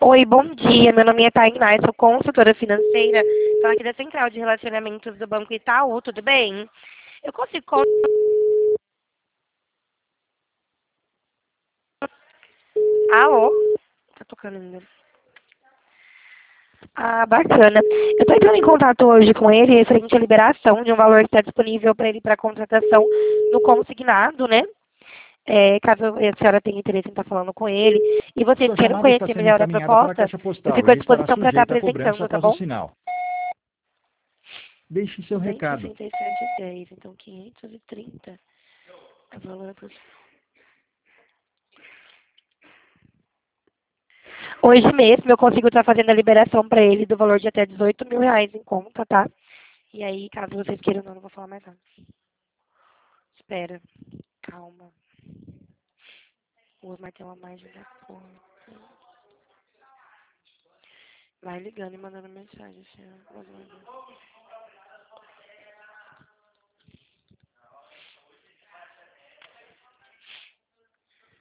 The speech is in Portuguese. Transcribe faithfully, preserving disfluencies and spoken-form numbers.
Oi, bom dia. Meu nome é Tainá, eu sou consultora financeira. Estou aqui da Central de Relacionamentos do Banco Itaú, tudo bem? Eu consigo... con- Alô? Tá tocando ainda. Ah, bacana. Eu estou entrando em contato hoje com ele referente à liberação de um valor que está disponível para ele para contratação no consignado, né? É, caso a senhora tenha interesse em estar falando com ele e vocês Sua queiram chamada está conhecer sendo melhor a encaminhada para a proposta, caixa eu postal fico à e estará disposição para estar sujeita a cobrança apresentando, tá após o bom? sinal. Deixe seu duzentos e recado. sessenta e sete e dez, então quinhentos e trinta é o valor por... Hoje mesmo eu consigo estar fazendo a liberação para ele do valor de até dezoito mil reais em conta, tá? E aí, caso vocês queiram, não, não vou falar mais nada. Espera, calma. O martelo a mais da porta. Vai ligando e mandando mensagem, senhor.